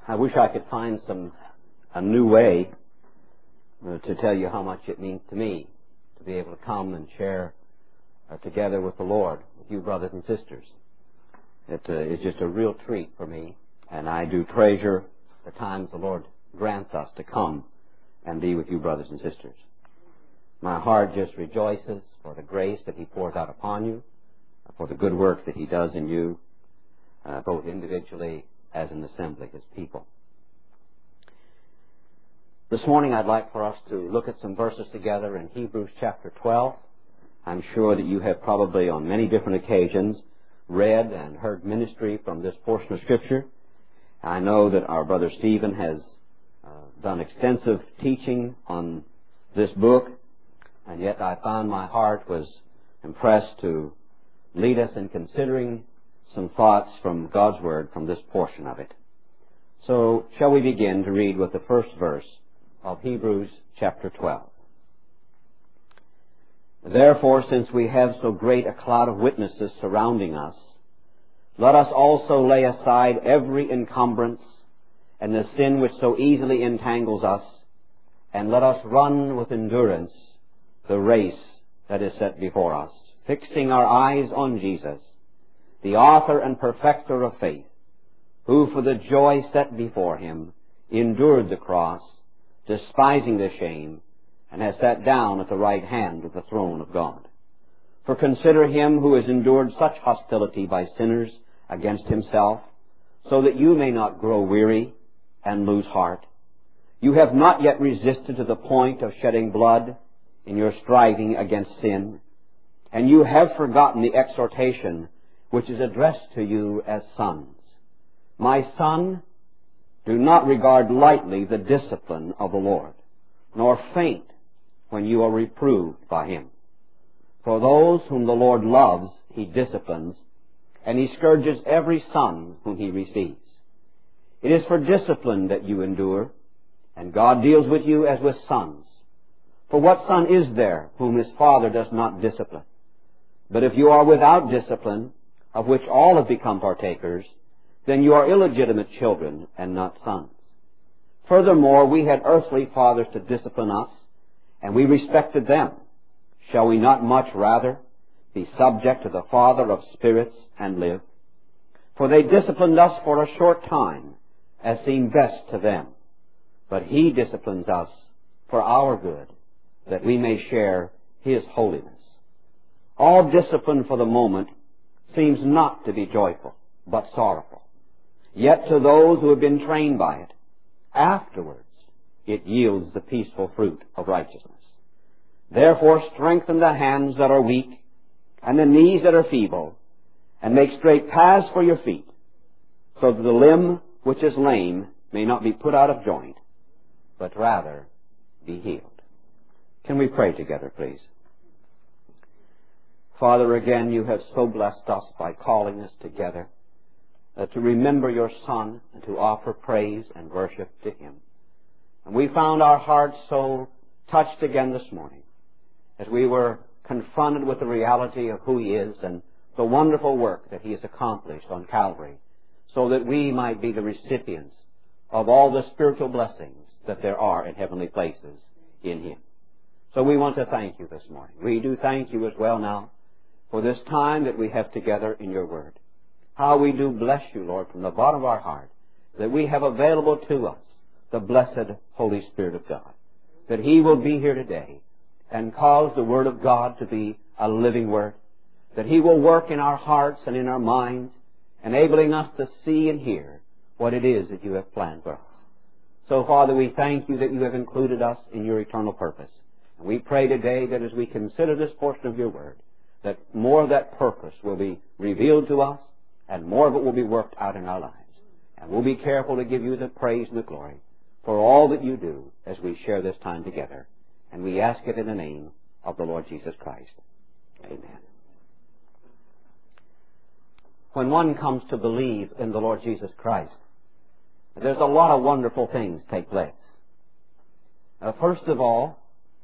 I wish I could find a new way to tell you how much it means to me to be able to come and share together with the Lord, with you brothers and sisters. It is just a real treat for me, and I do treasure the times the Lord grants us to come and be with you brothers and sisters. My heart just rejoices for the grace that He pours out upon you, for the good work that He does in you, both individually as an assembly, His people. This morning I'd like for us to look at some verses together in Hebrews chapter 12. I'm sure that you have probably on many different occasions read and heard ministry from this portion of Scripture. I know that our brother Stephen has done extensive teaching on this book, and yet I found my heart was impressed to lead us in considering some thoughts from God's Word from this portion of it. So, shall we begin to read with the first verse of Hebrews chapter 12. Therefore, since we have so great a cloud of witnesses surrounding us, let us also lay aside every encumbrance and the sin which so easily entangles us, and let us run with endurance the race that is set before us, fixing our eyes on Jesus, the author and perfecter of faith, who for the joy set before Him endured the cross, despising the shame, and has sat down at the right hand of the throne of God. For consider Him who has endured such hostility by sinners against Himself, so that you may not grow weary and lose heart. You have not yet resisted to the point of shedding blood in your striving against sin, and you have forgotten the exhortation which is addressed to you as sons. My son, do not regard lightly the discipline of the Lord, nor faint when you are reproved by Him. For those whom the Lord loves, He disciplines, and He scourges every son whom He receives. It is for discipline that you endure, and God deals with you as with sons. For what son is there whom his father does not discipline? But if you are without discipline, of which all have become partakers, then you are illegitimate children and not sons. Furthermore, we had earthly fathers to discipline us, and we respected them. Shall we not much rather be subject to the Father of spirits and live? For they disciplined us for a short time, as seemed best to them. But He disciplines us for our good, that we may share His holiness. All discipline for the moment seems not to be joyful, but sorrowful. Yet to those who have been trained by it, afterwards it yields the peaceful fruit of righteousness. Therefore strengthen the hands that are weak, and the knees that are feeble, and make straight paths for your feet, so that the limb which is lame may not be put out of joint, but rather be healed. Can we pray together, please? Father, again, you have so blessed us by calling us together to remember your Son and to offer praise and worship to Him. And we found our hearts so touched again this morning as we were confronted with the reality of who He is and the wonderful work that He has accomplished on Calvary, so that we might be the recipients of all the spiritual blessings that there are in heavenly places in Him. So we want to thank you this morning. We do thank you as well now for this time that we have together in your Word. How we do bless you, Lord, from the bottom of our heart, that we have available to us the blessed Holy Spirit of God, that He will be here today and cause the Word of God to be a living Word, that He will work in our hearts and in our minds, enabling us to see and hear what it is that you have planned for us. So, Father, we thank you that you have included us in your eternal purpose. And we pray today that as we consider this portion of your Word, that more of that purpose will be revealed to us, and more of it will be worked out in our lives. And we'll be careful to give you the praise and the glory for all that you do as we share this time together. And we ask it in the name of the Lord Jesus Christ. Amen. When one comes to believe in the Lord Jesus Christ, there's a lot of wonderful things take place. First of all,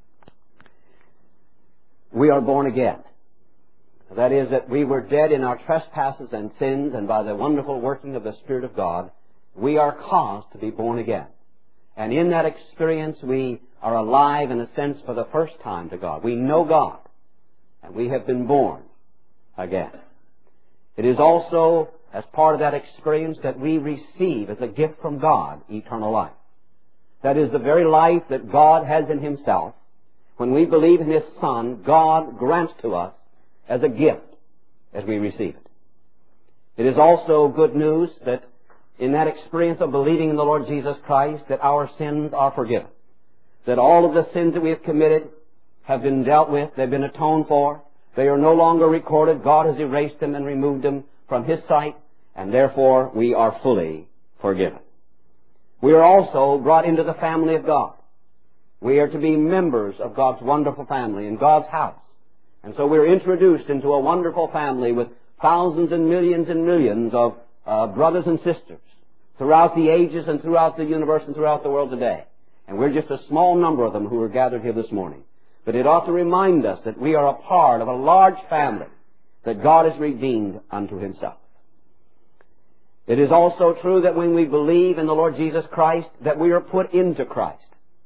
we are born again. That is, that we were dead in our trespasses and sins, and by the wonderful working of the Spirit of God, we are caused to be born again. And in that experience, we are alive, in a sense, for the first time to God. We know God, and we have been born again. It is also, as part of that experience, that we receive as a gift from God eternal life. That is the very life that God has in Himself. When we believe in His Son, God grants to us as a gift as we receive it. It is also good news that in that experience of believing in the Lord Jesus Christ, that our sins are forgiven. That all of the sins that we have committed have been dealt with, they've been atoned for, they are no longer recorded, God has erased them and removed them from His sight, and therefore we are fully forgiven. We are also brought into the family of God. We are to be members of God's wonderful family in God's house. And so we're introduced into a wonderful family with thousands and millions of brothers and sisters throughout the ages and throughout the universe and throughout the world today. And we're just a small number of them who are gathered here this morning. But it ought to remind us that we are a part of a large family that God has redeemed unto Himself. It is also true that when we believe in the Lord Jesus Christ, that we are put into Christ.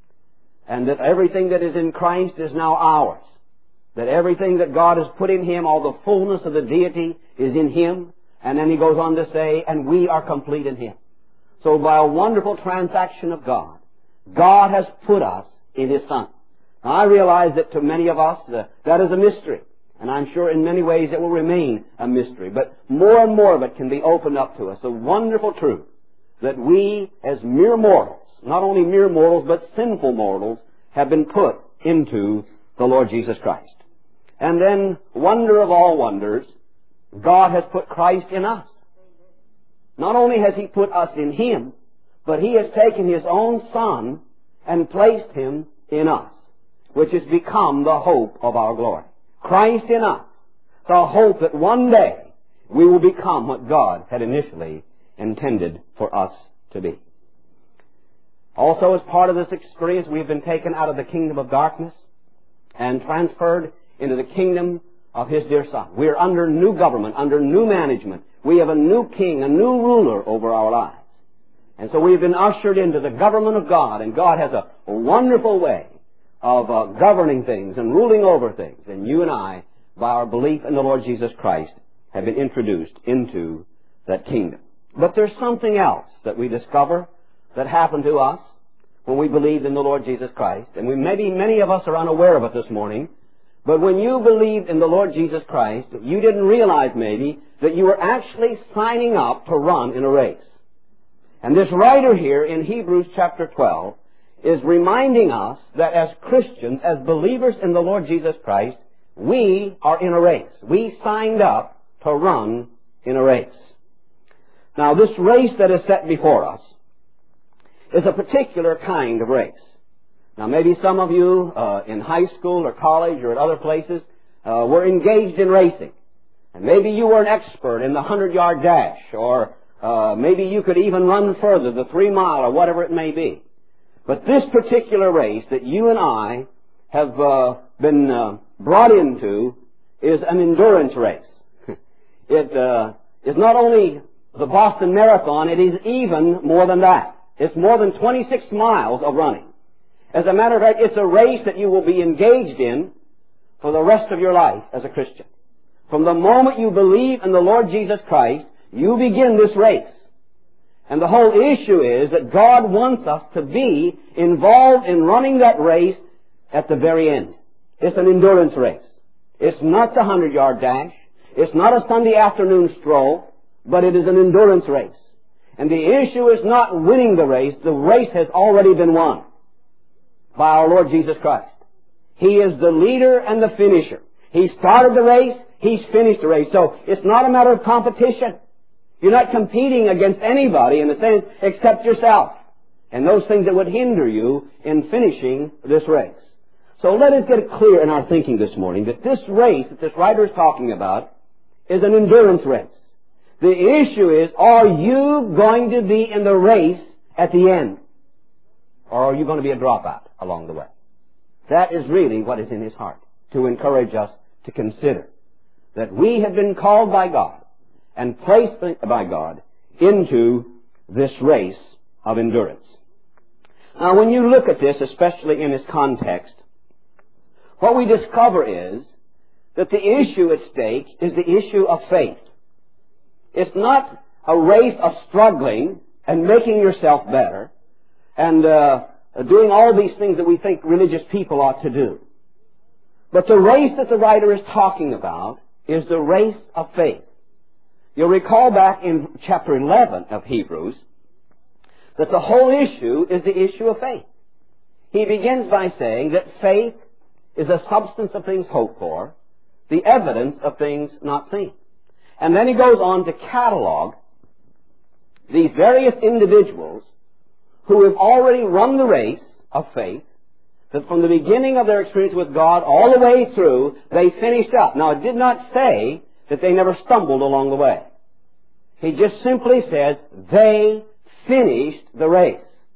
And that everything that is in Christ is now ours. That everything that God has put in Him, all the fullness of the deity is in Him. And then He goes on to say, and we are complete in Him. So by a wonderful transaction of God, God has put us in His Son. Now I realize that to many of us, that is a mystery. And I'm sure in many ways it will remain a mystery. But more and more of it can be opened up to us. A wonderful truth that we as mere mortals, not only mere mortals, but sinful mortals, have been put into the Lord Jesus Christ. And then, wonder of all wonders, God has put Christ in us. Not only has He put us in Him, but He has taken His own Son and placed Him in us, which has become the hope of our glory. Christ in us, the hope that one day we will become what God had initially intended for us to be. Also, as part of this experience, we have been taken out of the kingdom of darkness and transferred into the kingdom of His dear Son. We are under new government, under new management. We have a new king, a new ruler over our lives. And so we've been ushered into the government of God, and God has a wonderful way of governing things and ruling over things. And you and I, by our belief in the Lord Jesus Christ, have been introduced into that kingdom. But there's something else that we discover that happened to us when we believed in the Lord Jesus Christ. And maybe many of us are unaware of it this morning. But when you believed in the Lord Jesus Christ, you didn't realize maybe that you were actually signing up to run in a race. And this writer here in Hebrews chapter 12 is reminding us that as Christians, as believers in the Lord Jesus Christ, we are in a race. We signed up to run in a race. Now, this race that is set before us is a particular kind of race. Now, maybe some of you in high school or college or at other places were engaged in racing. And maybe you were an expert in the 100-yard dash, or maybe you could even run further, the 3-mile or whatever it may be. But this particular race that you and I have been brought into is an endurance race. It is not only the Boston Marathon, it is even more than that. It's more than 26 miles of running. As a matter of fact, it's a race that you will be engaged in for the rest of your life as a Christian. From the moment you believe in the Lord Jesus Christ, you begin this race. And the whole issue is that God wants us to be involved in running that race at the very end. It's an endurance race. It's not the 100-yard dash. It's not a Sunday afternoon stroll, but it is an endurance race. And the issue is not winning the race. The race has already been won by our Lord Jesus Christ. He is the leader and the finisher. He started the race. He's finished the race. So it's not a matter of competition. You're not competing against anybody in a sense except yourself and those things that would hinder you in finishing this race. So let us get it clear in our thinking this morning that this race that this writer is talking about is an endurance race. The issue is, are you going to be in the race at the end? Or are you going to be a dropout along the way? That is really what is in his heart, to encourage us to consider that we have been called by God and placed by God into this race of endurance. Now, when you look at this, especially in its context, what we discover is that the issue at stake is the issue of faith. It's not a race of struggling and making yourself better and doing all these things that we think religious people ought to do. But the race that the writer is talking about is the race of faith. You'll recall back in chapter 11 of Hebrews that the whole issue is the issue of faith. He begins by saying that faith is a substance of things hoped for, the evidence of things not seen. And then he goes on to catalog these various individuals who have already run the race of faith, that from the beginning of their experience with God all the way through, they finished up. Now, it did not say that they never stumbled along the way. He just simply says they finished the race.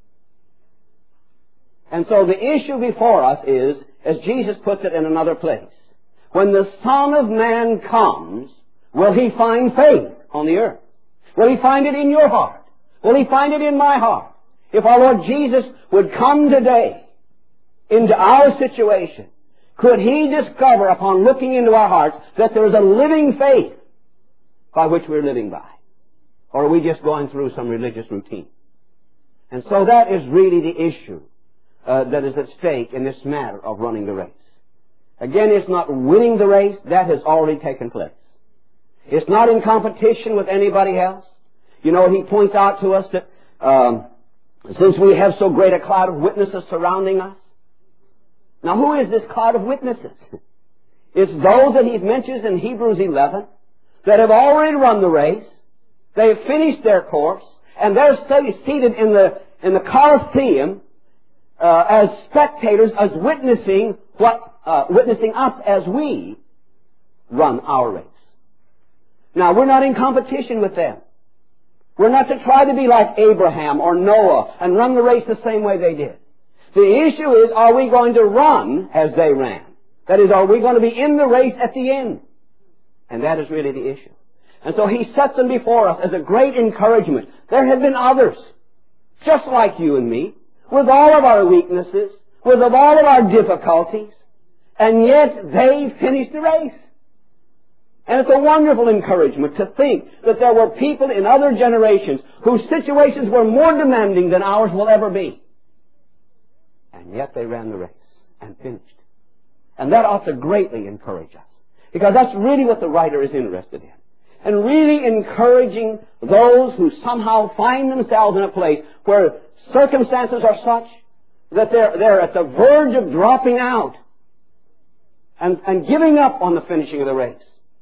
And so the issue before us is, as Jesus puts it in another place, when the Son of Man comes, will He find faith on the earth? Will He find it in your heart? Will He find it in my heart? If our Lord Jesus would come today into our situation, could He discover upon looking into our hearts that there is a living faith by which we're living by? Or are we just going through some religious routine? And so that is really the issue that is at stake in this matter of running the race. Again, it's not winning the race. That has already taken place. It's not in competition with anybody else. You know, he points out to us that since we have so great a cloud of witnesses surrounding us. Now, who is this cloud of witnesses? It's those that he mentions in Hebrews 11 that have already run the race. They have finished their course, and they're seated in the Colosseum as spectators, as witnessing us as we run our race. Now, we're not in competition with them. We're not to try to be like Abraham or Noah and run the race the same way they did. The issue is, are we going to run as they ran? That is, are we going to be in the race at the end? And that is really the issue. And so he sets them before us as a great encouragement. There have been others, just like you and me, with all of our weaknesses, with all of our difficulties, and yet they finished the race. And it's a wonderful encouragement to think that there were people in other generations whose situations were more demanding than ours will ever be. And yet they ran the race and finished. And that ought to greatly encourage us. Because that's really what the writer is interested in. And really encouraging those who somehow find themselves in a place where circumstances are such that they're at the verge of dropping out and giving up on the finishing of the race.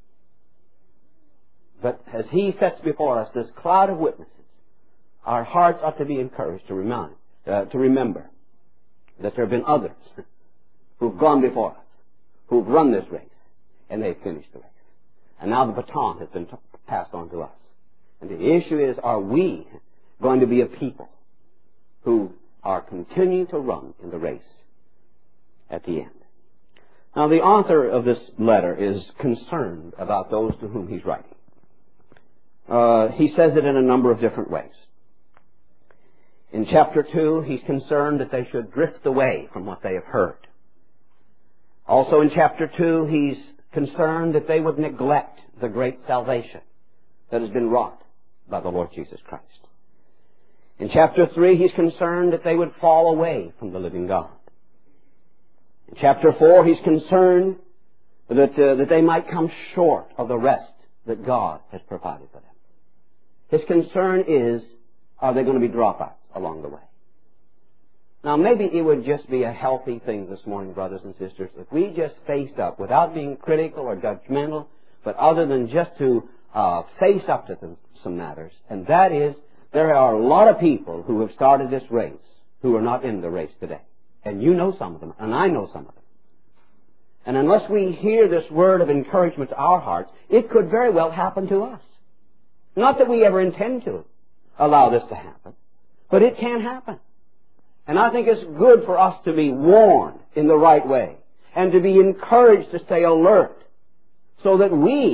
But as he sets before us this cloud of witnesses, our hearts ought to be encouraged to remember that there have been others who've gone before us, who've run this race, and they've finished the race. And now the baton has been passed on to us. And the issue is, are we going to be a people who are continuing to run in the race at the end? Now, the author of this letter is concerned about those to whom he's writing. He says it in a number of different ways. In chapter 2, he's concerned that they should drift away from what they have heard. Also in chapter 2, he's concerned that they would neglect the great salvation that has been wrought by the Lord Jesus Christ. In chapter 3, he's concerned that they would fall away from the living God. In chapter 4, he's concerned that they might come short of the rest that God has provided for them. His concern is, are they going to be dropouts along the way? Now, maybe it would just be a healthy thing this morning, brothers and sisters, if we just faced up without being critical or judgmental, but other than just to face up to some matters. And that is, there are a lot of people who have started this race who are not in the race today. And you know some of them, and I know some of them. And unless we hear this word of encouragement to our hearts, it could very well happen to us. Not that we ever intend to allow this to happen, but it can happen. And I think it's good for us to be warned in the right way and to be encouraged to stay alert so that we,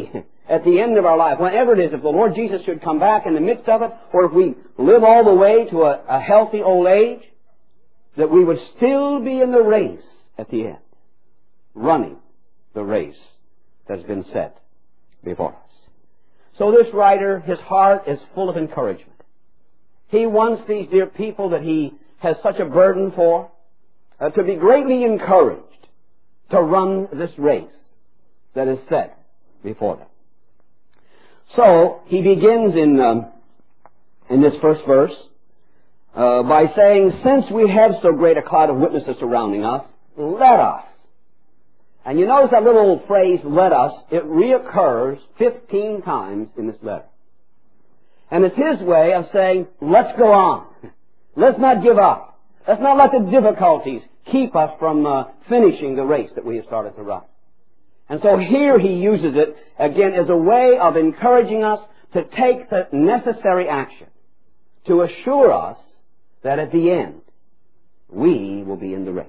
at the end of our life, whenever it is, if the Lord Jesus should come back in the midst of it, or if we live all the way to a healthy old age, that we would still be in the race at the end, running the race that's been set before us. So this writer, his heart is full of encouragement. He wants these dear people that he has such a burden for to be greatly encouraged to run this race that is set before them. So he begins in this first verse by saying, since we have so great a cloud of witnesses surrounding us, let us. And you notice that little phrase, let us, it reoccurs 15 times in this letter. And it's his way of saying, let's go on. Let's not give up. Let's not let the difficulties keep us from finishing the race that we have started to run. And so here he uses it, again, as a way of encouraging us to take the necessary action to assure us that at the end, we will be in the race,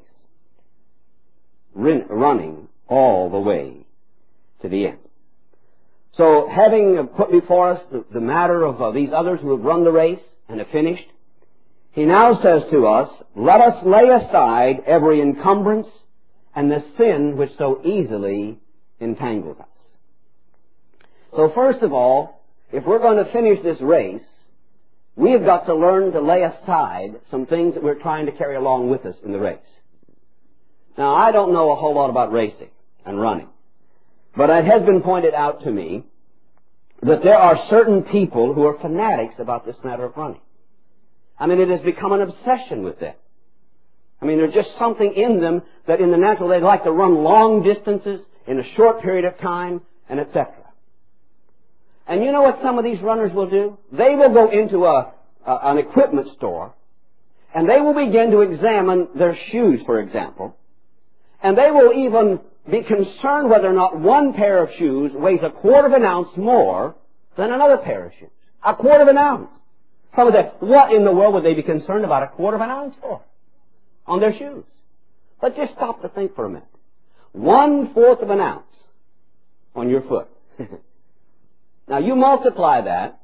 running all the way to the end. So, having put before us the matter of these others who have run the race and have finished, he now says to us, let us lay aside every encumbrance and the sin which so easily entangles us. So first of all, if we're going to finish this race, we have got to learn to lay aside some things that we're trying to carry along with us in the race. Now, I don't know a whole lot about racing and running, but it has been pointed out to me that there are certain people who are fanatics about this matter of running. I mean, it has become an obsession with them. I mean, there's just something in them that in the natural they like to run long distances in a short period of time, and etc. And you know what some of these runners will do? They will go into an equipment store, and they will begin to examine their shoes, for example, and they will even be concerned whether or not one pair of shoes weighs a quarter of an ounce more than another pair of shoes. A quarter of an ounce. Some would say, what in the world would they be concerned about a quarter of an ounce for on their shoes? But just stop to think for a minute. 1/4 of an ounce on your foot. Now you multiply that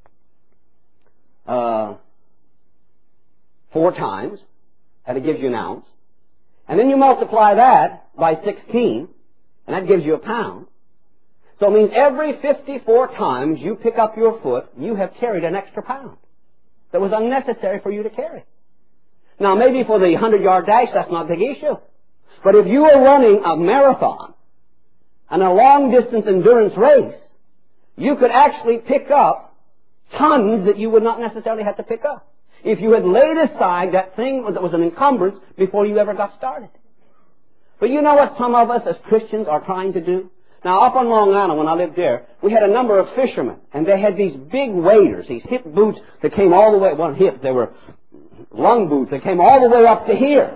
4 times, and it gives you an ounce. And then you multiply that by 16, and that gives you a pound. So it means every 54 times you pick up your foot, you have carried an extra pound that was unnecessary for you to carry. Now maybe for the 100-yard dash, that's not a big issue. But if you are running a marathon and a long-distance endurance race, you could actually pick up tons that you would not necessarily have to pick up if you had laid aside that thing that was an encumbrance before you ever got started. But you know what some of us as Christians are trying to do? Now, up on Long Island, when I lived there, we had a number of fishermen, and they had these big waders, these hip boots that came all the way, well, hip, they were lung boots that came all the way up to here.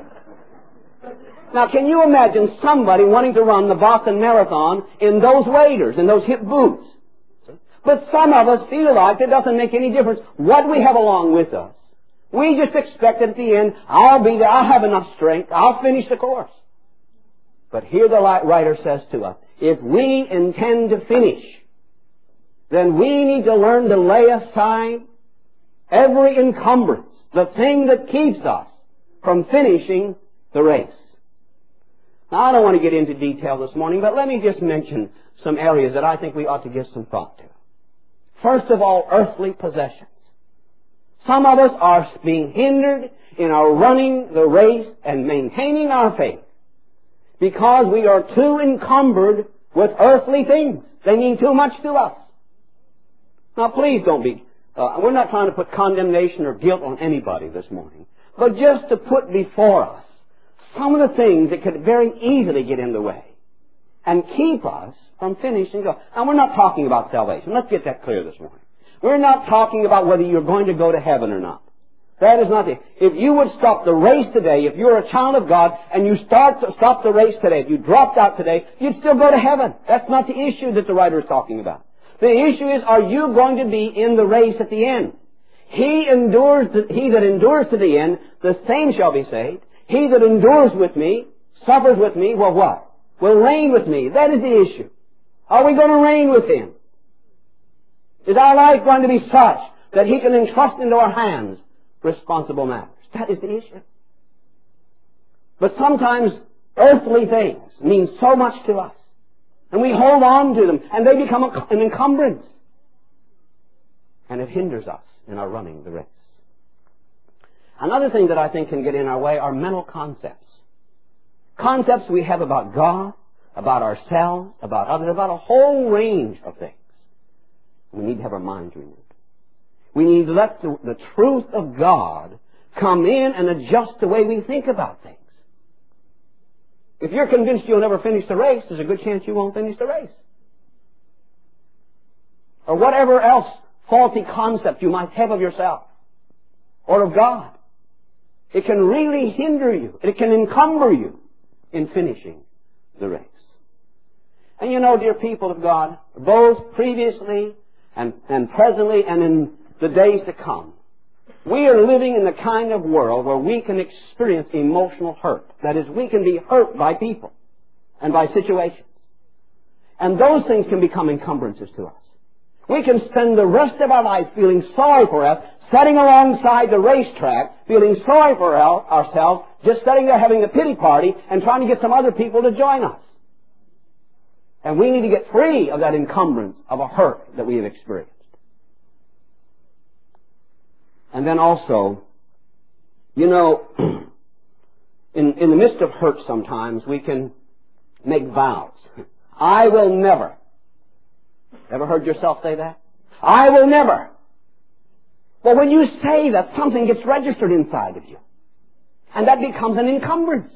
Now, can you imagine somebody wanting to run the Boston Marathon in those waders, in those hip boots? But some of us feel like it doesn't make any difference what we have along with us. We just expect that at the end, I'll be there, I'll have enough strength, I'll finish the course. But here the writer says to us, if we intend to finish, then we need to learn to lay aside every encumbrance, the thing that keeps us from finishing the race. Now, I don't want to get into detail this morning, but let me just mention some areas that I think we ought to give some thought to. First of all, earthly possessions. Some of us are being hindered in our running the race and maintaining our faith because we are too encumbered with earthly things. They mean too much to us. Now, please don't be, we're not trying to put condemnation or guilt on anybody this morning, but just to put before us some of the things that could very easily get in the way and keep us from finishing God. Now, we're not talking about salvation. Let's get that clear this morning. We're not talking about whether you're going to go to heaven or not. That is not it. If you would stop the race today, if you're a child of God, and you stop the race today, if you dropped out today, you'd still go to heaven. That's not the issue that the writer is talking about. The issue is, are you going to be in the race at the end? He that endures to the end, the same shall be saved. He that endures with me, suffers with me, will what? Will reign with me. That is the issue. Are we going to reign with Him? Is our life going to be such that He can entrust into our hands responsible matters? That is the issue. But sometimes earthly things mean so much to us, and we hold on to them, and they become an encumbrance. And it hinders us in our running the race. Another thing that I think can get in our way are mental concepts. Concepts we have about God, about ourselves, about others, about a whole range of things. We need to have our minds renewed. We need to let the truth of God come in and adjust the way we think about things. If you're convinced you'll never finish the race, there's a good chance you won't finish the race. Or whatever else faulty concept you might have of yourself or of God. It can really hinder you. It can encumber you in finishing the race. And you know, dear people of God, both previously and presently and in the days to come, we are living in the kind of world where we can experience emotional hurt. That is, we can be hurt by people and by situations. And those things can become encumbrances to us. We can spend the rest of our life feeling sorry for us, sitting alongside the racetrack, feeling sorry for ourselves, just sitting there having a pity party and trying to get some other people to join us. And we need to get free of that encumbrance of a hurt that we have experienced. And then also, you know, in the midst of hurt sometimes we can make vows. I will never. Ever heard yourself say that? I will never. Well, when you say that, something gets registered inside of you. And that becomes an encumbrance.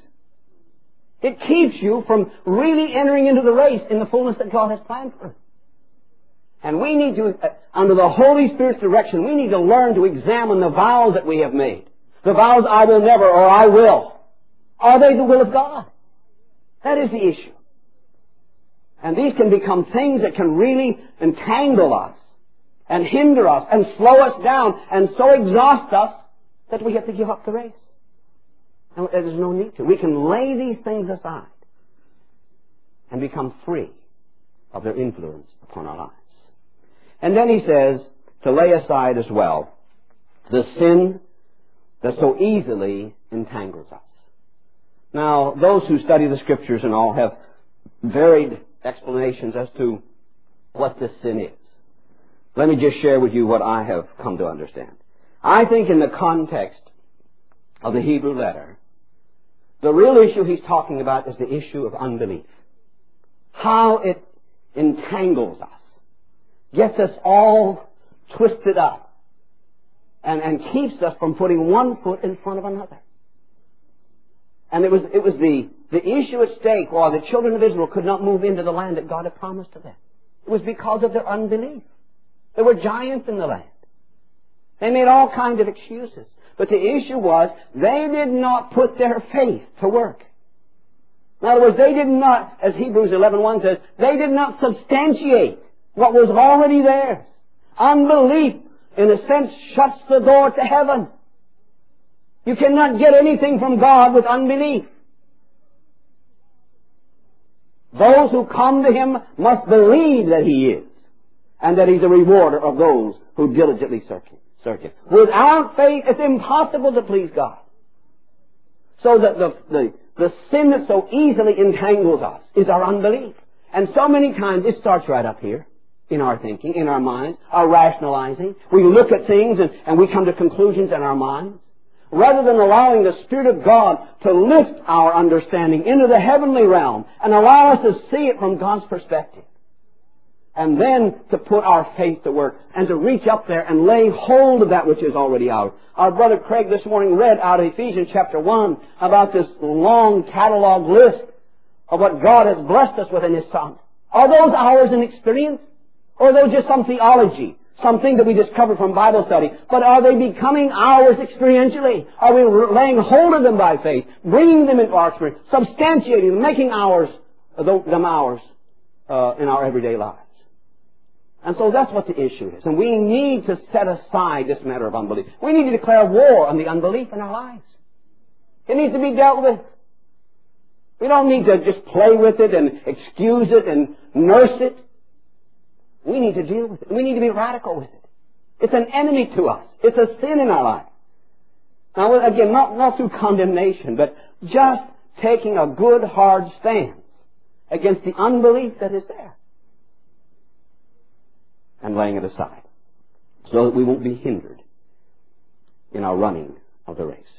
It keeps you from really entering into the race in the fullness that God has planned for us. And we need to, under the Holy Spirit's direction, we need to learn to examine the vows that we have made. The vows, I will never or I will. Are they the will of God? That is the issue. And these can become things that can really entangle us and hinder us and slow us down and so exhaust us that we have to give up the race. And there's no need to. We can lay these things aside and become free of their influence upon our lives. And then he says to lay aside as well the sin that so easily entangles us. Now, those who study the Scriptures and all have varied explanations as to what this sin is. Let me just share with you what I have come to understand. I think in the context of the Hebrew letter, the real issue he's talking about is the issue of unbelief. How it entangles us, gets us all twisted up, and keeps us from putting one foot in front of another. And it was the issue at stake while the children of Israel could not move into the land that God had promised to them. It was because of their unbelief. There were giants in the land. They made all kinds of excuses. But the issue was, they did not put their faith to work. In other words, they did not, as Hebrews 11:1 says, they did not substantiate what was already theirs. Unbelief, in a sense, shuts the door to heaven. You cannot get anything from God with unbelief. Those who come to Him must believe that He is, and that He's a rewarder of those who diligently search Him. Without faith, it's impossible to please God. So that the sin that so easily entangles us is our unbelief. And so many times it starts right up here in our thinking, in our minds, our rationalizing. We look at things and we come to conclusions in our minds. Rather than allowing the Spirit of God to lift our understanding into the heavenly realm and allow us to see it from God's perspective. And then to put our faith to work and to reach up there and lay hold of that which is already ours. Our brother Craig this morning read out of Ephesians chapter 1 about this long catalog list of what God has blessed us with in His Son. Are those ours in experience? Or are those just some theology? Something that we discovered from Bible study. But are they becoming ours experientially? Are we laying hold of them by faith? Bringing them into our experience? Substantiating them? Making them ours in our everyday lives? And so that's what the issue is. And we need to set aside this matter of unbelief. We need to declare war on the unbelief in our lives. It needs to be dealt with. We don't need to just play with it and excuse it and nurse it. We need to deal with it. We need to be radical with it. It's an enemy to us. It's a sin in our life. Now, again, not through condemnation, but just taking a good, hard stance against the unbelief that is there and laying it aside so that we won't be hindered in our running of the race.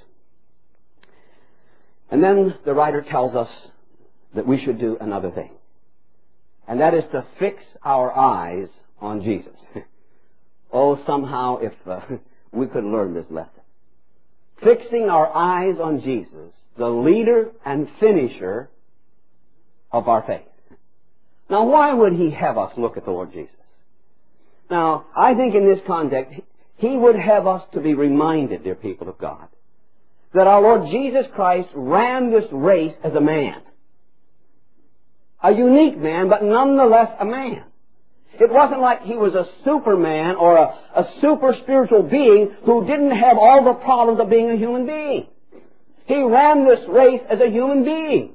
And then the writer tells us that we should do another thing, and that is to fix our eyes on Jesus. Oh, somehow if we could learn this lesson. Fixing our eyes on Jesus, the leader and finisher of our faith. Now, why would He have us look at the Lord Jesus? Now, I think in this context, He would have us to be reminded, dear people of God, that our Lord Jesus Christ ran this race as a man. A unique man, but nonetheless a man. It wasn't like He was a superman or a super spiritual being who didn't have all the problems of being a human being. He ran this race as a human being.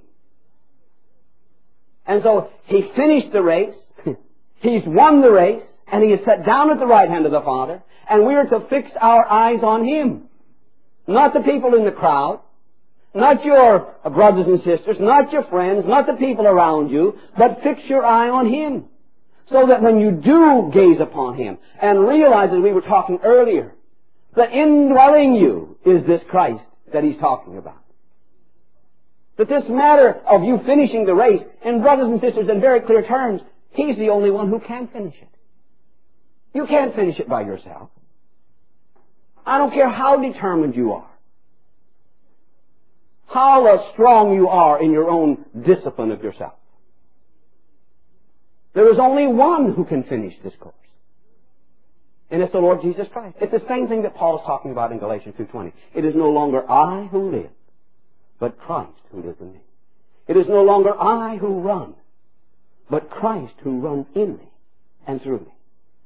And so He finished the race, He's won the race, and He is set down at the right hand of the Father, and we are to fix our eyes on Him. Not the people in the crowd, not your brothers and sisters, not your friends, not the people around you, but fix your eye on Him. So that when you do gaze upon Him and realize, as we were talking earlier, that indwelling you is this Christ that He's talking about. That this matter of you finishing the race, and brothers and sisters, in very clear terms, He's the only one who can finish it. You can't finish it by yourself. I don't care how determined you are, how strong you are in your own discipline of yourself. There is only one who can finish this course. And it's the Lord Jesus Christ. It's the same thing that Paul is talking about in Galatians 2:20. It is no longer I who live, but Christ who lives in me. It is no longer I who run, but Christ who runs in me and through me.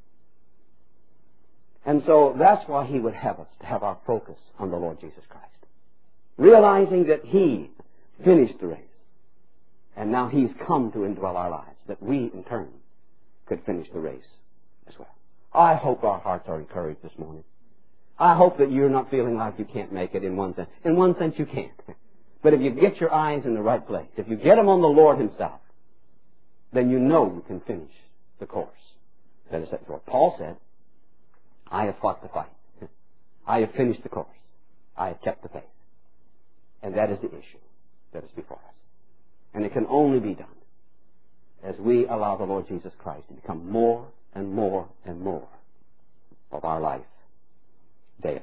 And so that's why He would have us to have our focus on the Lord Jesus Christ. Realizing that He finished the race. And now He's come to indwell our lives, that we, in turn, could finish the race as well. I hope our hearts are encouraged this morning. I hope that you're not feeling like you can't make it in one sense. In one sense, you can't. But if you get your eyes in the right place, if you get them on the Lord Himself, then you know you can finish the course that is set forth. Paul said, I have fought the fight. I have finished the course. I have kept the faith. And that is the issue that is before us. And it can only be done as we allow the Lord Jesus Christ to become more and more and more of our life daily.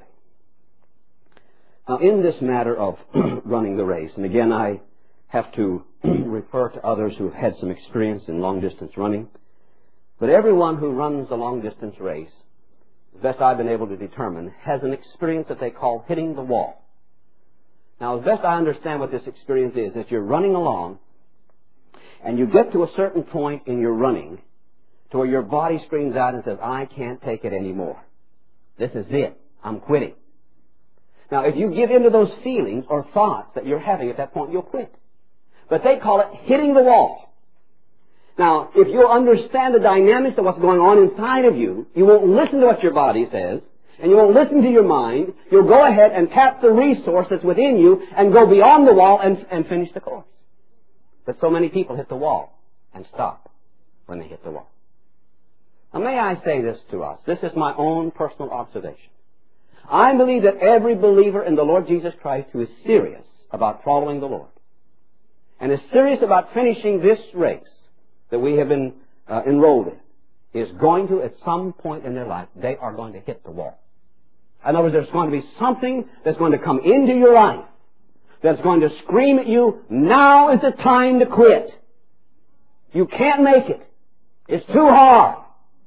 Now, in this matter of running the race, and again I have to refer to others who have had some experience in long-distance running, but everyone who runs a long-distance race, as best I've been able to determine, has an experience that they call hitting the wall. Now, as best I understand what this experience is, that you're running along, and you get to a certain point in your running to where your body screams out and says, I can't take it anymore. This is it. I'm quitting. Now, if you give in to those feelings or thoughts that you're having at that point, you'll quit. But they call it hitting the wall. Now, if you'll understand the dynamics of what's going on inside of you, you won't listen to what your body says, and you won't listen to your mind. You'll go ahead and tap the resource that's within you and go beyond the wall and finish the course. But so many people hit the wall and stop when they hit the wall. Now, may I say this to us? This is my own personal observation. I believe that every believer in the Lord Jesus Christ who is serious about following the Lord and is serious about finishing this race that we have been enrolled in is going to, at some point in their life, they are going to hit the wall. In other words, there's going to be something that's going to come into your life that's going to scream at you, now is the time to quit. You can't make it. It's too hard.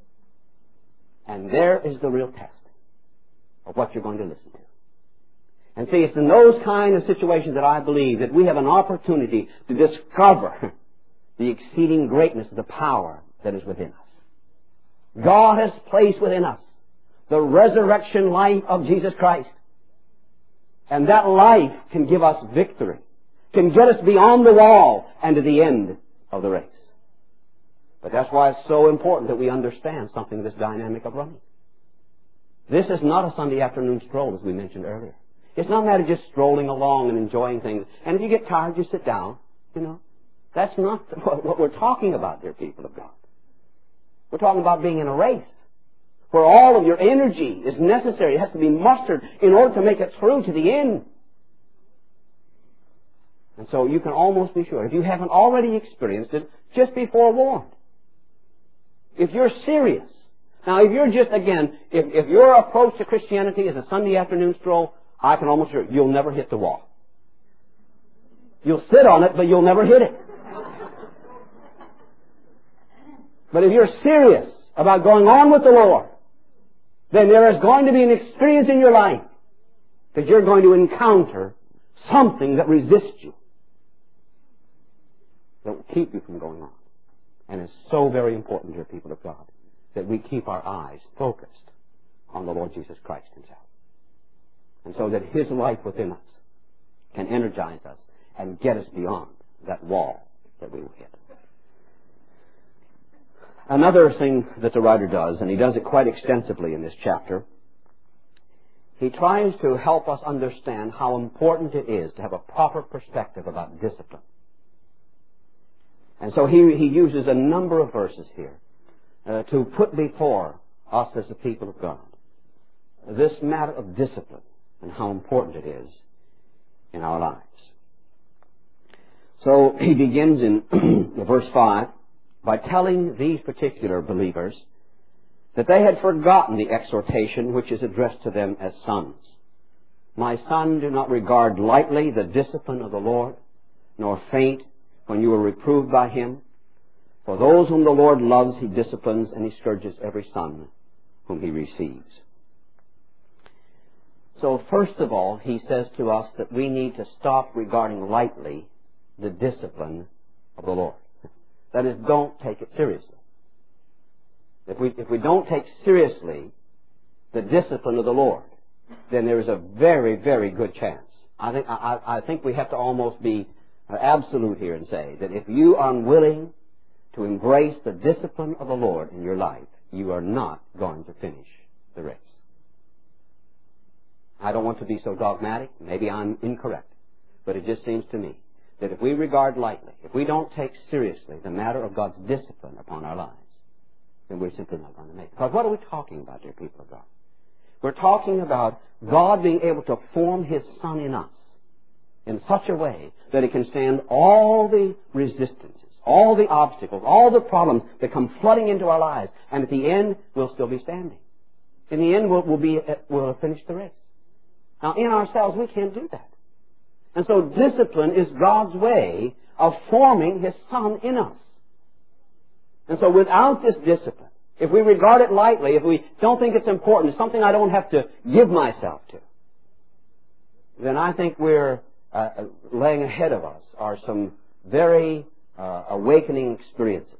And there is the real test of what you're going to listen to. And see, it's in those kind of situations that I believe that we have an opportunity to discover the exceeding greatness of the power that is within us. God has placed within us the resurrection life of Jesus Christ. And that life can give us victory, can get us beyond the wall and to the end of the race. But that's why it's so important that we understand something of this dynamic of running. This is not a Sunday afternoon stroll, as we mentioned earlier. It's not a matter of just strolling along and enjoying things. And if you get tired, you sit down. That's not what we're talking about, dear people of God. We're talking about being in a race where all of your energy is necessary. It has to be mustered in order to make it through to the end. And so you can almost be sure, if you haven't already experienced it, just be forewarned. If you're serious. Now, if you're just, again, if your approach to Christianity is a Sunday afternoon stroll, I can almost assure you'll never hit the wall. You'll sit on it, but you'll never hit it. But if you're serious about going on with the Lord, then there is going to be an experience in your life that you're going to encounter something that resists you, that will keep you from going on. And it's so very important, dear people of God, that we keep our eyes focused on the Lord Jesus Christ Himself. And so that His life within us can energize us and get us beyond that wall that we will hit. Another thing that the writer does, and he does it quite extensively in this chapter, he tries to help us understand how important it is to have a proper perspective about discipline. And so he uses a number of verses here to put before us as the people of God this matter of discipline and how important it is in our lives. So he begins in verse 5 by telling these particular believers that they had forgotten the exhortation which is addressed to them as sons. My son, do not regard lightly the discipline of the Lord, nor faint when you are reproved by Him. For those whom the Lord loves, He disciplines, and He scourges every son whom He receives. So first of all, he says to us that we need to stop regarding lightly the discipline of the Lord. That is, don't take it seriously. If we don't take seriously the discipline of the Lord, then there is a very, very good chance. I think we have to almost be absolute here and say that if you are unwilling to embrace the discipline of the Lord in your life, you are not going to finish the race. I don't want to be so dogmatic. Maybe I'm incorrect. But it just seems to me that if we regard lightly, if we don't take seriously the matter of God's discipline upon our lives, then we're simply not going to make it. Because what are we talking about, dear people of God? We're talking about God being able to form His Son in us in such a way that it can stand all the resistances, all the obstacles, all the problems that come flooding into our lives, and at the end, we'll still be standing. In the end, we'll have finished the race. Now, in ourselves, we can't do that. And so discipline is God's way of forming His Son in us. And so without this discipline, if we regard it lightly, if we don't think it's important, it's something I don't have to give myself to, then I think we're laying ahead of us are some very awakening experiences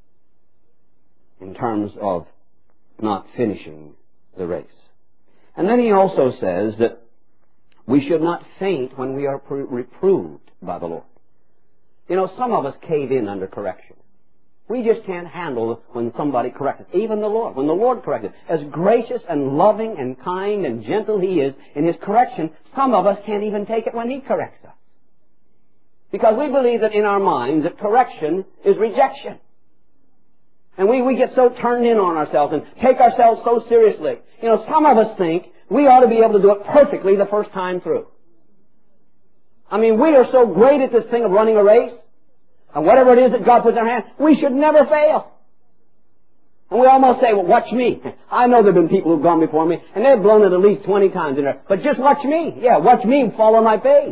in terms of not finishing the race. And then he also says that we should not faint when we are reproved by the Lord. Some of us cave in under correction. We just can't handle when somebody corrects us. Even the Lord. When the Lord corrects us, as gracious and loving and kind and gentle He is in His correction, some of us can't even take it when He corrects us. Because we believe that in our minds that correction is rejection. And we get so turned in on ourselves and take ourselves so seriously. Some of us think we ought to be able to do it perfectly the first time through. I mean, we are so great at this thing of running a race, and whatever it is that God puts in our hands, we should never fail. And we almost say, well, watch me. I know there have been people who've gone before me, and they've blown it at least 20 times in there. But just watch me. Yeah, watch me follow my pace.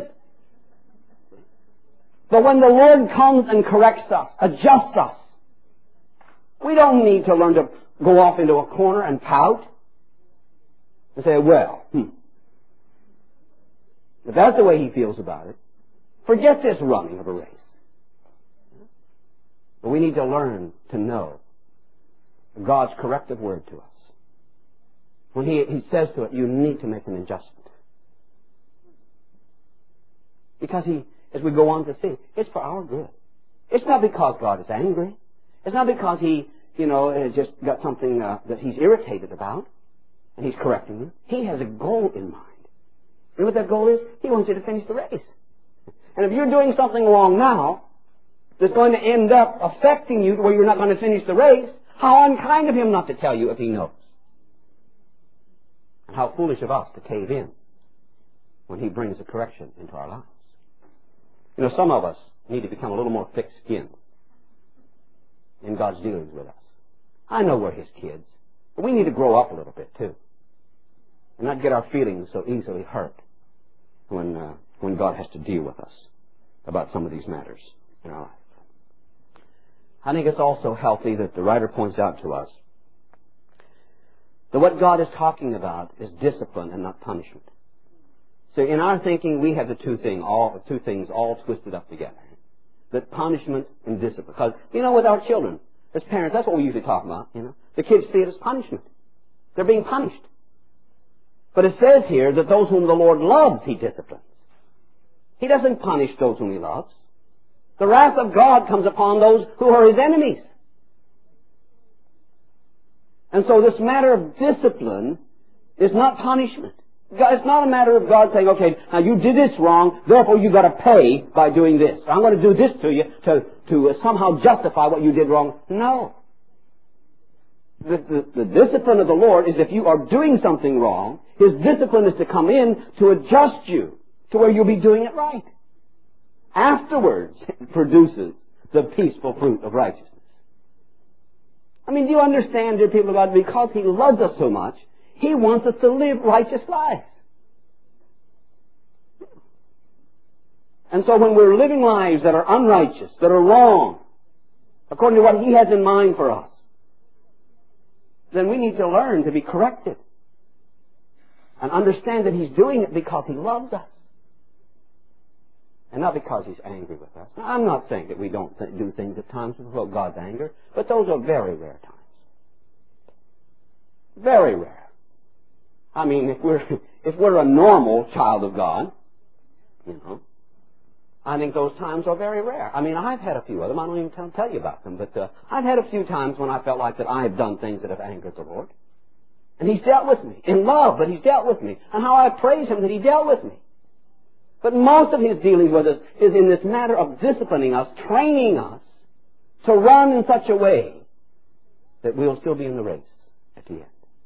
But when the Lord comes and corrects us, adjusts us, we don't need to learn to go off into a corner and pout and say, well, If that's the way He feels about it, forget this running of a race. But we need to learn to know God's corrective word to us. When He says to it, you need to make an adjustment. Because as we go on to see, it's for our good. It's not because God is angry. It's not because he, has just got something that he's irritated about and he's correcting you. He has a goal in mind. You know what that goal is? He wants you to finish the race. And if you're doing something wrong now that's going to end up affecting you to where you're not going to finish the race, how unkind of him not to tell you if he knows. And how foolish of us to cave in when he brings a correction into our lives. Some of us need to become a little more thick-skinned in God's dealings with us. I know we're his kids, but we need to grow up a little bit too. And not get our feelings so easily hurt when God has to deal with us about some of these matters in our life. I think it's also healthy that the writer points out to us that what God is talking about is discipline and not punishment. So in our thinking, we have the two things all twisted up together. That punishment and discipline. Because, with our children, as parents, that's what we usually talk about, The kids see it as punishment. They're being punished. But it says here that those whom the Lord loves, he disciplines. He doesn't punish those whom he loves. The wrath of God comes upon those who are his enemies. And so this matter of discipline is not punishment. It's not a matter of God saying, okay, now you did this wrong, therefore you've got to pay by doing this. I'm going to do this to you to somehow justify what you did wrong. No. The discipline of the Lord is if you are doing something wrong, his discipline is to come in to adjust you to where you'll be doing it right. Afterwards, it produces the peaceful fruit of righteousness. Do you understand, dear people of God, because he loves us so much, he wants us to live righteous lives. And so when we're living lives that are unrighteous, that are wrong, according to what he has in mind for us, then we need to learn to be corrected and understand that he's doing it because he loves us and not because he's angry with us. Now, I'm not saying that we don't do things at times to provoke God's anger, but those are very rare times. Very rare. If we're a normal child of God, I think those times are very rare. I've had a few of them. I don't even tell you about them, but I've had a few times when I felt like that I have done things that have angered the Lord. And he's dealt with me in love, but he's dealt with me. And how I praise him that he dealt with me. But most of his dealings with us is in this matter of disciplining us, training us to run in such a way that we'll still be in the race at the end.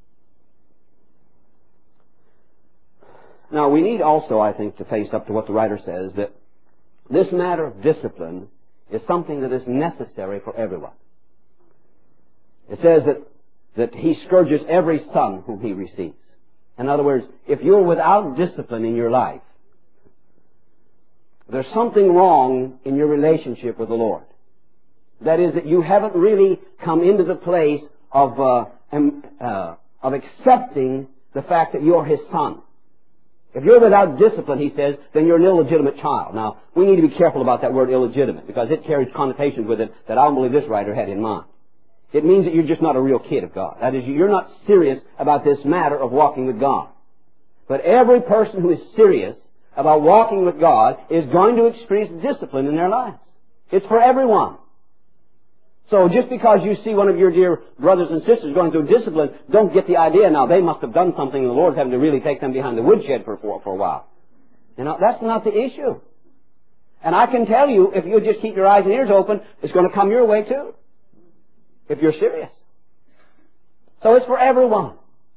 Now, we need also, I think, to face up to what the writer says, that this matter of discipline is something that is necessary for everyone. It says that he scourges every son whom he receives. In other words, if you're without discipline in your life, there's something wrong in your relationship with the Lord. That is, that you haven't really come into the place of accepting the fact that you're his son. If you're without discipline, he says, then you're an illegitimate child. Now, we need to be careful about that word illegitimate because it carries connotations with it that I don't believe this writer had in mind. It means that you're just not a real kid of God. That is, you're not serious about this matter of walking with God. But every person who is serious about walking with God is going to experience discipline in their lives. It's for everyone. So just because you see one of your dear brothers and sisters going through discipline, don't get the idea now they must have done something and the Lord's having to really take them behind the woodshed for a while. That's not the issue. And I can tell you, if you just keep your eyes and ears open, it's going to come your way too. If you're serious. So it's for everyone.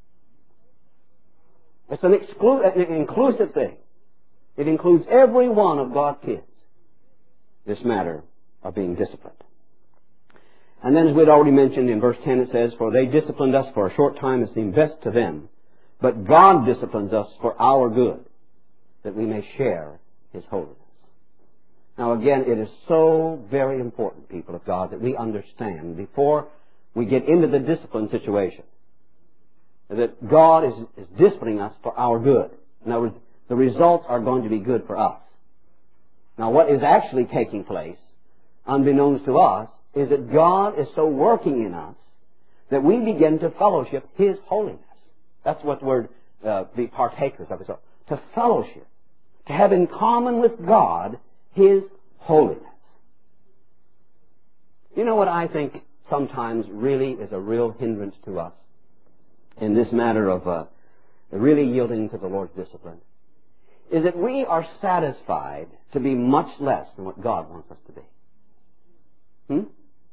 It's an inclusive thing. It includes every one of God's kids. This matter of being disciplined. And then as we'd already mentioned in verse 10 it says, for they disciplined us for a short time and seemed best to them. But God disciplines us for our good, that we may share his holiness. Now again, it is so very important, people of God, that we understand before we get into the discipline situation that God is disciplining us for our good. In other words, the results are going to be good for us. Now what is actually taking place, unbeknownst to us, is that God is so working in us that we begin to fellowship his holiness. That's what the word be partakers of it. So, to fellowship, to have in common with God his holiness. You know what I think sometimes really is a real hindrance to us in this matter of really yielding to the Lord's discipline is that we are satisfied to be much less than what God wants us to be.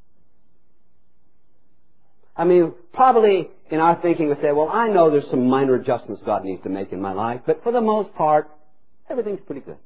I mean, probably in our thinking we say, well, I know there's some minor adjustments God needs to make in my life, but for the most part, everything's pretty good.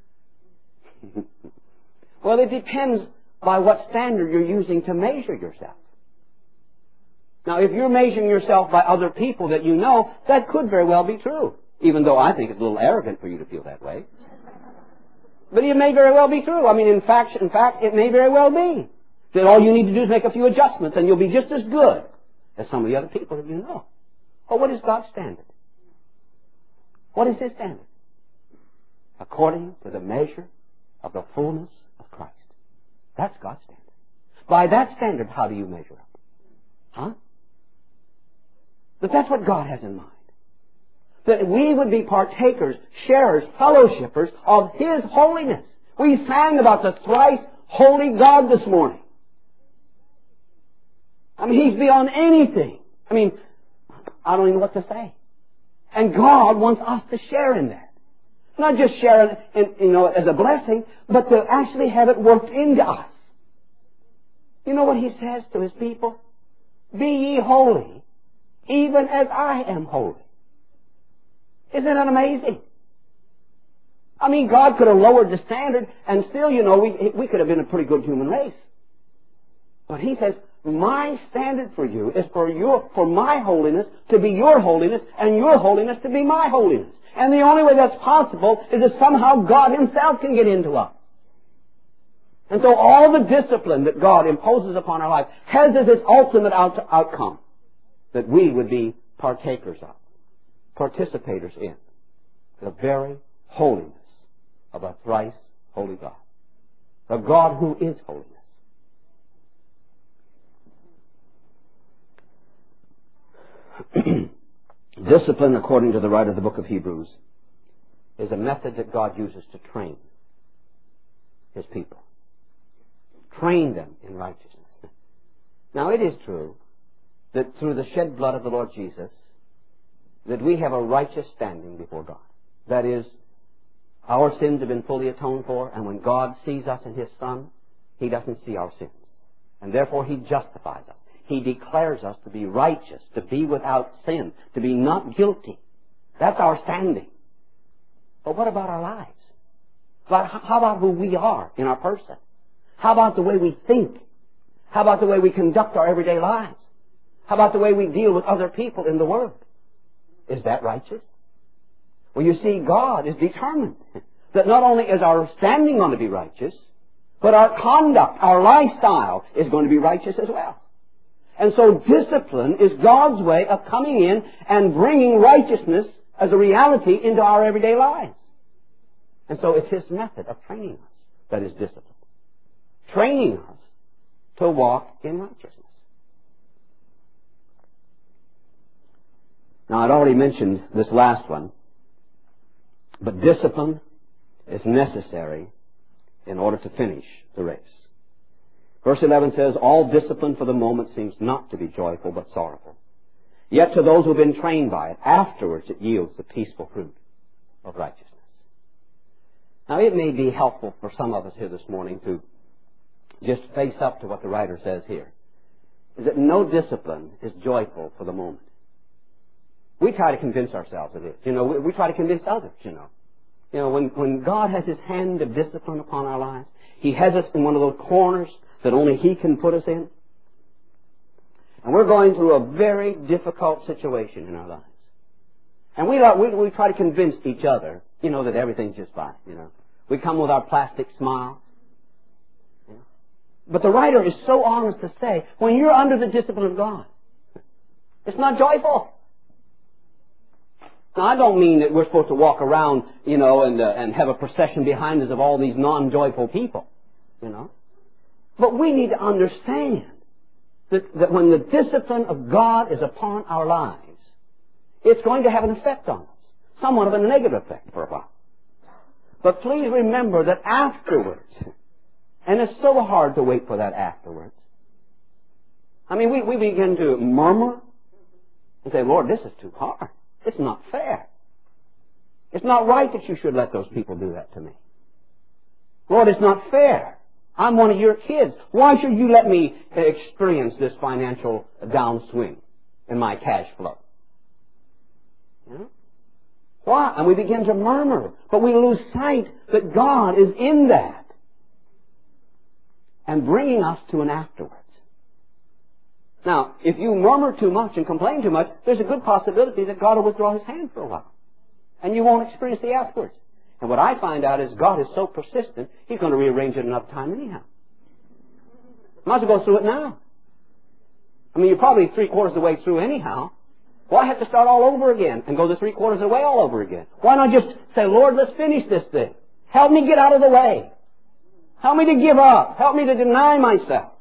Well, it depends by what standard you're using to measure yourself. Now, if you're measuring yourself by other people that you know, that could very well be true, even though I think it's a little arrogant for you to feel that way. But it may very well be true. I mean, in fact, it may very well be that all you need to do is make a few adjustments and you'll be just as good as some of the other people that you know. Well, what is God's standard? What is His standard? According to the measure of the fullness of Christ. That's God's standard. By that standard, how do you measure up? Huh? But that's what God has in mind. That we would be partakers, sharers, fellowshippers of His holiness. We sang about the thrice holy God this morning. I mean, He's beyond anything. I mean, I don't even know what to say. And God wants us to share in that. Not just share it as a blessing, but to actually have it worked into us. You know what He says to His people? Be ye holy, even as I am holy. Isn't that amazing? I mean, God could have lowered the standard, and still, we could have been a pretty good human race. But He says, my standard for you is for my holiness to be your holiness, and your holiness to be my holiness. And the only way that's possible is that somehow God Himself can get into us. And so all the discipline that God imposes upon our life has as its ultimate outcome that we would be partakers of, participators in the very holiness of a thrice holy God. The God who is holiness. Discipline, according to the writer of the book of Hebrews, is a method that God uses to train His people. Train them in righteousness. Now, it is true that through the shed blood of the Lord Jesus, that we have a righteous standing before God. That is, our sins have been fully atoned for, and when God sees us in His Son, He doesn't see our sins. And therefore, He justifies us. He declares us to be righteous, to be without sin, to be not guilty. That's our standing. But what about our lives? How about who we are in our person? How about the way we think? How about the way we conduct our everyday lives? How about the way we deal with other people in the world? Is that righteous? Well, you see, God is determined that not only is our standing going to be righteous, but our conduct, our lifestyle is going to be righteous as well. And so discipline is God's way of coming in and bringing righteousness as a reality into our everyday lives. And so it's His method of training us that is discipline. Training us to walk in righteousness. Now, I'd already mentioned this last one, but discipline is necessary in order to finish the race. Verse 11 says, all discipline for the moment seems not to be joyful but sorrowful. Yet to those who have been trained by it, afterwards it yields the peaceful fruit of righteousness. Now, it may be helpful for some of us here this morning to just face up to what the writer says here. Is that no discipline is joyful for the moment. We try to convince ourselves of it. We try to convince others, when God has His hand of discipline upon our lives, He has us in one of those corners that only He can put us in. And we're going through a very difficult situation in our lives. And we try to convince each other, that everything's just fine, We come with our plastic smile. But the writer is so honest to say, when you're under the discipline of God, it's not joyful. Now, I don't mean that we're supposed to walk around, and have a procession behind us of all these non-joyful people, But we need to understand that when the discipline of God is upon our lives, it's going to have an effect on us. Somewhat of a negative effect for a while. But please remember that afterwards, and it's so hard to wait for that afterwards, I mean, we begin to murmur and say, Lord, this is too hard. It's not fair. It's not right that you should let those people do that to me. Lord, it's not fair. I'm one of your kids. Why should you let me experience this financial downswing in my cash flow? You know? Why? And we begin to murmur, but we lose sight that God is in that and bringing us to an afterwards. Now, if you murmur too much and complain too much, there's a good possibility that God will withdraw His hand for a while. And you won't experience the afterwards. And what I find out is God is so persistent, He's going to rearrange it another time anyhow. Might as well go through it now. I mean, you're probably 3/4 of the way through anyhow. Why have to start all over again and go the 3/4 of the way all over again? Why not just say, Lord, let's finish this thing. Help me get out of the way. Help me to give up. Help me to deny myself.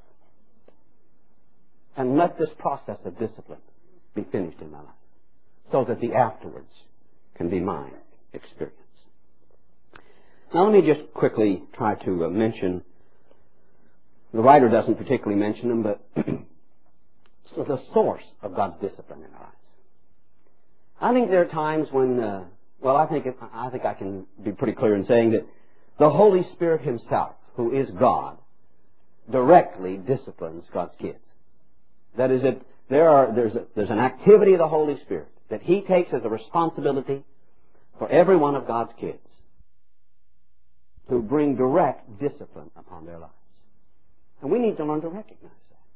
And let this process of discipline be finished in my life so that the afterwards can be my experience. Now let me just quickly try to mention, the writer doesn't particularly mention them, but so the source of God's discipline in our lives. I think there are times when, I think I can be pretty clear in saying that the Holy Spirit Himself, who is God, directly disciplines God's kids. That is, there's an activity of the Holy Spirit that He takes as a responsibility for every one of God's kids to bring direct discipline upon their lives. And we need to learn to recognize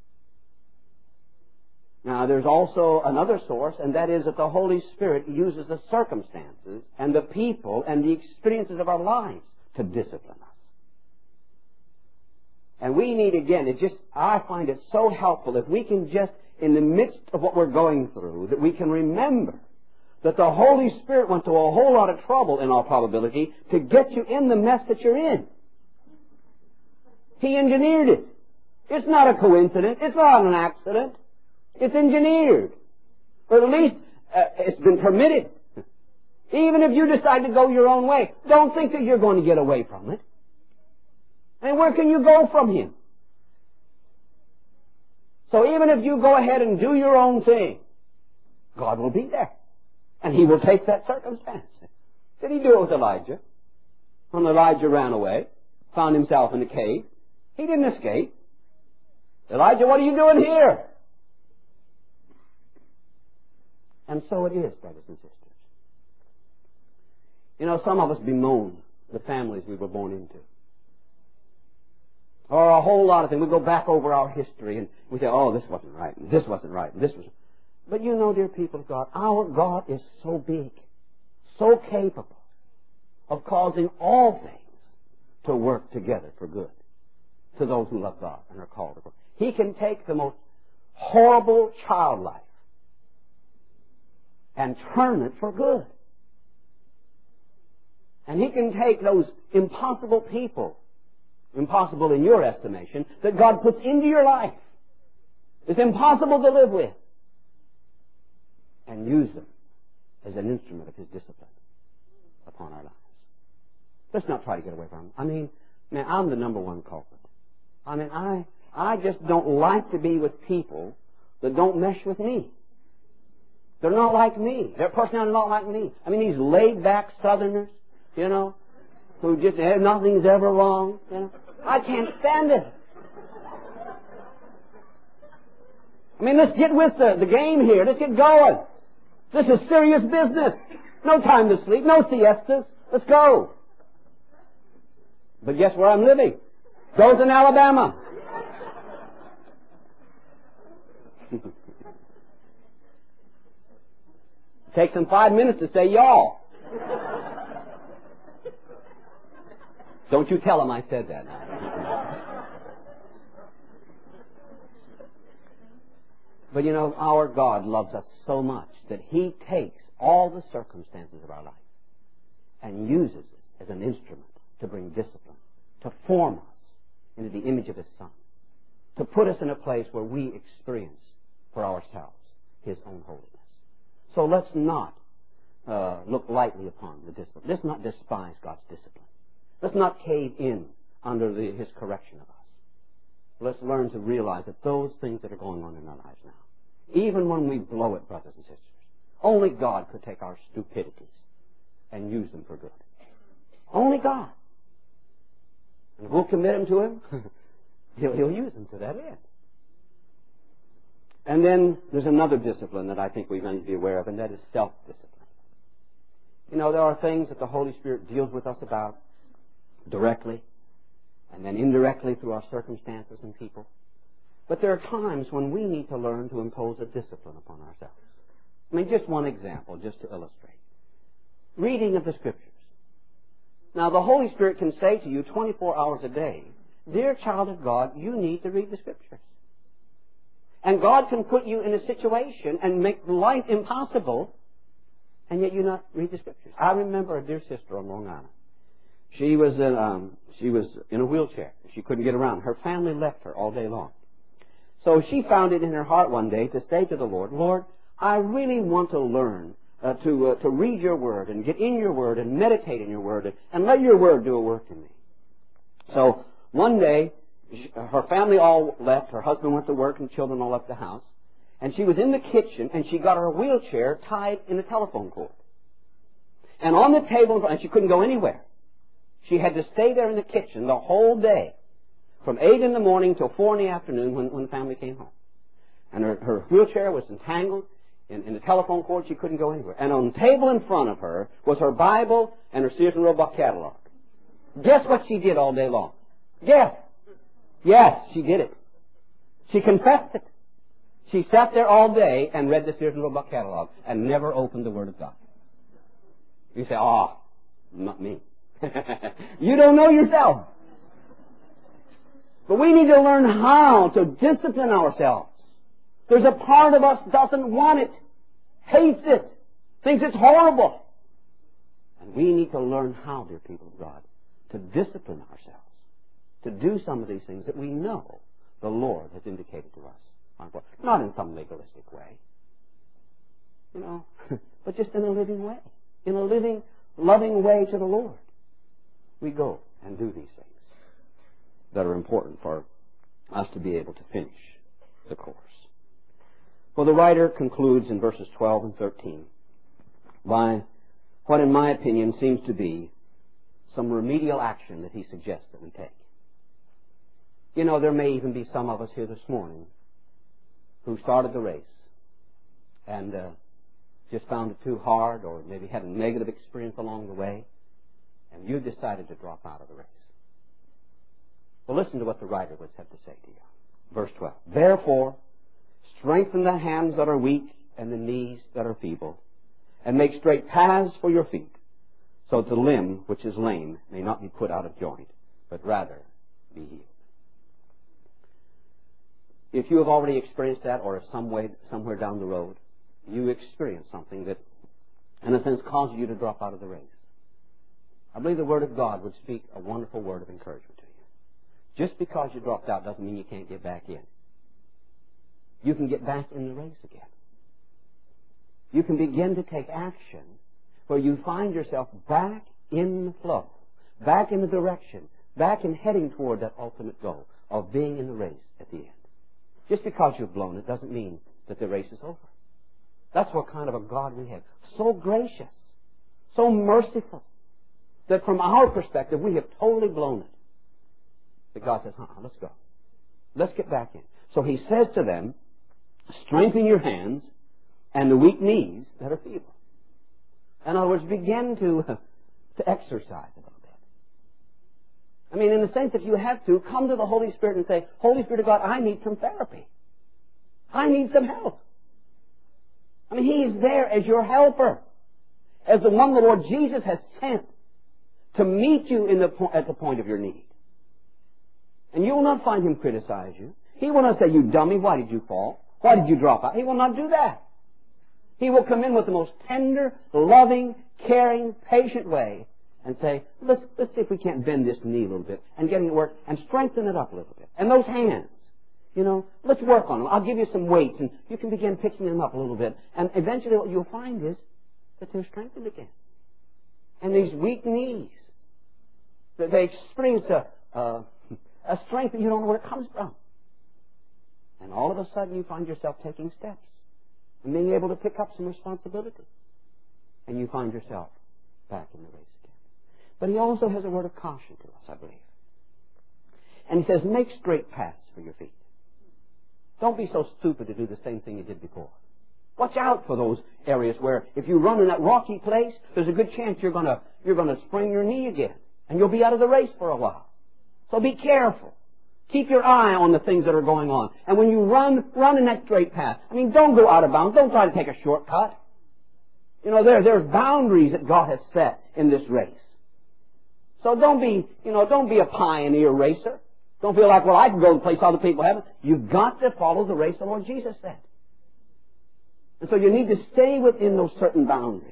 that. Now, there's also another source, and that is that the Holy Spirit uses the circumstances and the people and the experiences of our lives to discipline us. And we need, again, I find it so helpful if we can just, in the midst of what we're going through, that we can remember that the Holy Spirit went to a whole lot of trouble, in all probability, to get you in the mess that you're in. He engineered it. It's not a coincidence. It's not an accident. It's engineered. Or at least it's been permitted. Even if you decide to go your own way, don't think that you're going to get away from it. And where can you go from Him? So even if you go ahead and do your own thing, God will be there. And He will take that circumstance. Did He do it with Elijah? When Elijah ran away, found himself in the cave, he didn't escape. Elijah, what are you doing here? And so it is, brothers and sisters. You know, some of us bemoan the families we were born into. Or a whole lot of things. We go back over our history and we say, oh, this wasn't right, and this wasn't right, and this wasn't. But you know, dear people of God, our God is so big, so capable of causing all things to work together for good to those who love God and are called to God. He can take the most horrible child life and turn it for good. And He can take those impossible people, impossible in your estimation, that God puts into your life, it's impossible to live with, and use them as an instrument of His discipline upon our lives. Let's not try to get away from them. I mean, man, I'm the number one culprit. I mean, I just don't like to be with people that don't mesh with me. They're not like me. Their personality is not like me. I mean, these laid-back Southerners, you know, who just, nothing's ever wrong, you know. I can't stand it. I mean, let's get with the game here. Let's get going. This is serious business. No time to sleep. No siestas. Let's go. But guess where I'm living? Dothan, Alabama. Takes them 5 minutes to say y'all. Don't you tell them I said that. But you know, our God loves us so much that He takes all the circumstances of our life and uses it as an instrument to bring discipline, to form us into the image of His Son, to put us in a place where we experience for ourselves His own holiness. So let's not look lightly upon the discipline. Let's not despise God's discipline. Let's not cave in under His correction of us. Let's learn to realize that those things that are going on in our lives now, even when we blow it, brothers and sisters, only God could take our stupidities and use them for good. Only God. And if we'll commit them to Him, He'll use them to that end. And then there's another discipline that I think we need to be aware of, and that is self-discipline. You know, there are things that the Holy Spirit deals with us about directly, and then indirectly through our circumstances and people. But there are times when we need to learn to impose a discipline upon ourselves. I mean, just one example, just to illustrate. Reading of the Scriptures. Now, the Holy Spirit can say to you 24 hours a day, dear child of God, you need to read the Scriptures. And God can put you in a situation and make life impossible, and yet you not read the Scriptures. I remember a dear sister on Long Island. She was in a wheelchair. She couldn't get around. Her family left her all day long. So she found it in her heart one day to say to the Lord, Lord, I really want to learn to read your Word and get in your Word and meditate in your Word and let your Word do a work in me. So one day, her family all left. Her husband went to work and the children all left the house. And she was in the kitchen and she got her wheelchair tied in a telephone cord. And on the table, and she couldn't go anywhere. She had to stay there in the kitchen the whole day, from 8 in the morning till 4 in the afternoon when the family came home. And her wheelchair was entangled in the telephone cord. She couldn't go anywhere. And on the table in front of her was her Bible and her Sears and Roebuck catalog. Guess what she did all day long? Guess. Yes, she did it. She confessed it. She sat there all day and read the Sears and Roebuck catalog and never opened the Word of God. You say, oh, not me. You don't know yourself. But we need to learn how to discipline ourselves. There's a part of us doesn't want it, hates it, thinks it's horrible. And we need to learn how, dear people of God, to discipline ourselves, to do some of these things that we know the Lord has indicated to us. Not in some legalistic way, but just in a living way, in a living, loving way to the Lord. We go and do these things that are important for us to be able to finish the course. Well, the writer concludes in verses 12 and 13 by what, in my opinion, seems to be some remedial action that he suggests that we take. There may even be some of us here this morning who started the race and just found it too hard, or maybe had a negative experience along the way, and you decided to drop out of the race. Well, listen to what the writer would have to say to you. Verse 12. Therefore, strengthen the hands that are weak and the knees that are feeble, and make straight paths for your feet, so that the limb which is lame may not be put out of joint, but rather be healed. If you have already experienced that, or somewhere down the road, you experienced something that, in a sense, caused you to drop out of the race, I believe the Word of God would speak a wonderful word of encouragement to you. Just because you dropped out doesn't mean you can't get back in. You can get back in the race again. You can begin to take action where you find yourself back in the flow, back in the direction, back in heading toward that ultimate goal of being in the race at the end. Just because you've blown it doesn't mean that the race is over. That's what kind of a God we have. So gracious, so merciful, that from our perspective we have totally blown it. But God says, let's go. Let's get back in. So he says to them, strengthen your hands and the weak knees that are feeble. In other words, begin to exercise a little bit. I mean, in the sense that you have to come to the Holy Spirit and say, Holy Spirit of God, I need some therapy. I need some help. I mean, He is there as your helper, as the one the Lord Jesus has sent to meet you at the point of your need. And you will not find Him criticize you. He will not say, you dummy, why did you fall? Why did you drop out? He will not do that. He will come in with the most tender, loving, caring, patient way and say, let's see if we can't bend this knee a little bit and get it to work and strengthen it up a little bit. And those hands, let's work on them. I'll give you some weights and you can begin picking them up a little bit. And eventually what you'll find is that they're strengthened again. And these weak knees, that they experience a strength that you don't know where it comes from. And all of a sudden you find yourself taking steps and being able to pick up some responsibility. And you find yourself back in the race again. But he also has a word of caution to us, I believe. And he says, make straight paths for your feet. Don't be so stupid to do the same thing you did before. Watch out for those areas where if you run in that rocky place, there's a good chance you're going to sprain your knee again. And you'll be out of the race for a while. So be careful. Keep your eye on the things that are going on. And when you run in that straight path. I mean, don't go out of bounds. Don't try to take a shortcut. You know, there's boundaries that God has set in this race. So don't be a pioneer racer. Don't feel like, well, I can go to the place other people haven't. You've got to follow the race the Lord Jesus said. And so you need to stay within those certain boundaries.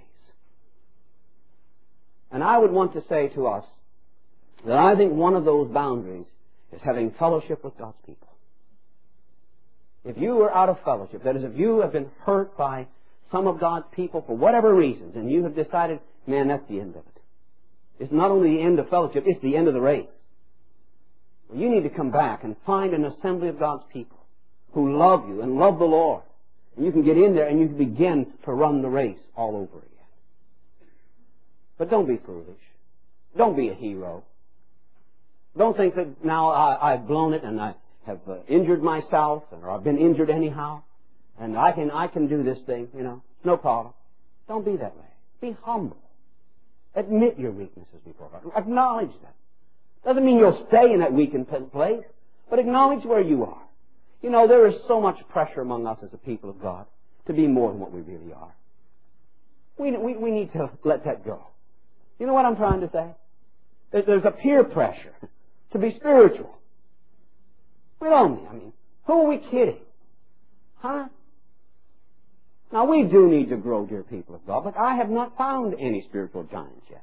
And I would want to say to us that I think one of those boundaries is having fellowship with God's people. If you are out of fellowship, that is, if you have been hurt by some of God's people for whatever reasons, and you have decided, man, that's the end of it. It's not only the end of fellowship, it's the end of the race. Well, you need to come back and find an assembly of God's people who love you and love the Lord. And you can get in there and you can begin to run the race all over again. But don't be foolish. Don't be a hero. Don't think that now I've blown it and I have injured myself or I've been injured anyhow and I can do this thing, you know. No problem. Don't be that way. Be humble. Admit your weaknesses before God. Acknowledge them. Doesn't mean you'll stay in that weakened place, but acknowledge where you are. You know, there is so much pressure among us as a people of God to be more than what we really are. We need to let that go. You know what I'm trying to say? There's a peer pressure to be spiritual. We don't. I mean, who are we kidding? Huh? Now, we do need to grow, dear people of God, but I have not found any spiritual giants yet.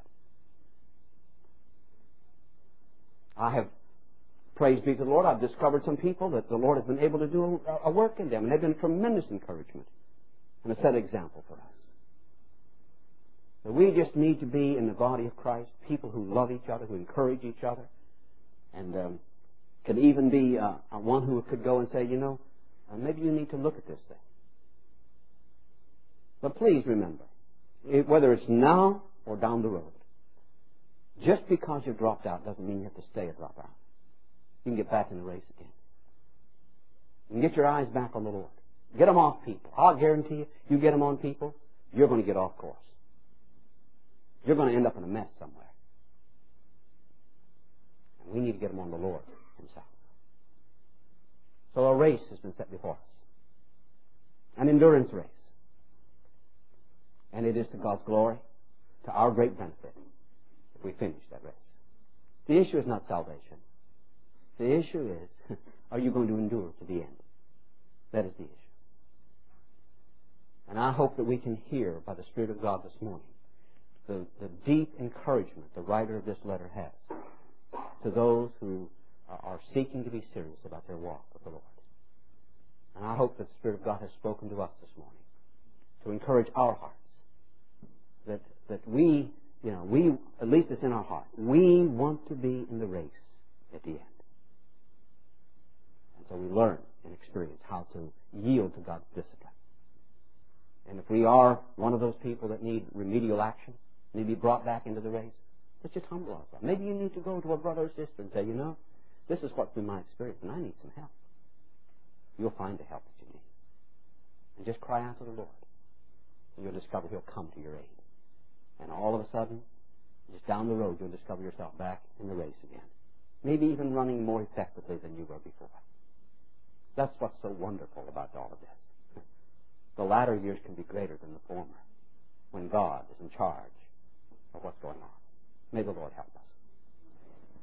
I have, praise be to the Lord, I've discovered some people that the Lord has been able to do a work in them, and they've been a tremendous encouragement and a set example for us. So we just need to be in the body of Christ, people who love each other, who encourage each other, and could even be one who could go and say, you know, maybe you need to look at this thing. But please remember, whether it's now or down the road, just because you've dropped out doesn't mean you have to stay a dropout. You can get back in the race again. You can get your eyes back on the Lord. Get them off people. I'll guarantee you get them on people, you're going to get off course. You're going to end up in a mess somewhere. And we need to get them on the Lord Himself. So a race has been set before us. An endurance race. And it is to God's glory, to our great benefit, if we finish that race. The issue is not salvation. The issue is, are you going to endure to the end? That is the issue. And I hope that we can hear by the Spirit of God this morning the deep encouragement the writer of this letter has to those who are seeking to be serious about their walk with the Lord. And I hope that the Spirit of God has spoken to us this morning to encourage our hearts. That we, at least it's in our heart, we want to be in the race at the end. And so we learn and experience how to yield to God's discipline. And if we are one of those people that need remedial action, need to be brought back into the race, let's just humble ourselves. Maybe you need to go to a brother or sister and say, you know, this is what's been my experience, and I need some help. You'll find the help that you need. And just cry out to the Lord. And you'll discover He'll come to your aid. And all of a sudden, just down the road, you'll discover yourself back in the race again. Maybe even running more effectively than you were before. That's what's so wonderful about all of this. The latter years can be greater than the former when God is in charge of what's going on. May the Lord help us.